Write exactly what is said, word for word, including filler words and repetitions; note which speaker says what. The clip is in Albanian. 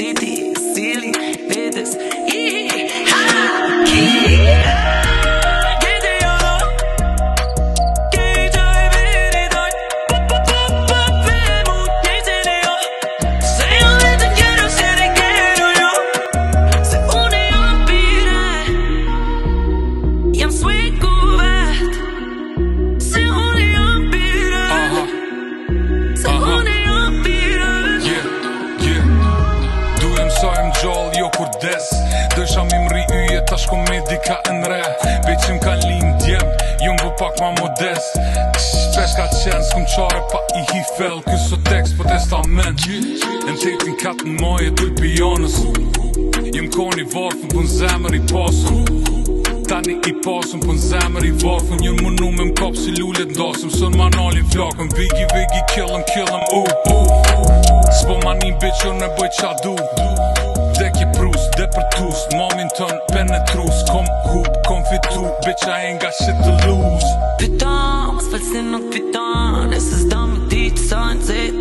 Speaker 1: ti sili vetes i ha ki
Speaker 2: gjall, jo kur des Dësha mi mri yje, tash komedi ka në re Veqim ka lin djemt, ju më pak ma modest Shpesh ka qenë, s'kum qare pa i hi fel Këso tekst po testament Në tetin katë në moje tuj pijanës Jem koni varfën pën zemër i pasën Tani i pasën pën zemër i varfën Njën më nume m'kap si lullet ndasëm Sën ma nalin flakën Vigi, vigi, killem, killem, u, u S'po ma një bitch, jo në bëj qa du Deki prus, dhe për tus Mamin tën penetrus Kom hup, kom fitu Bitch, I ain't got shit to lose
Speaker 1: Pytan, s'fall se nuk pytan E se s'da me ditë sa në zet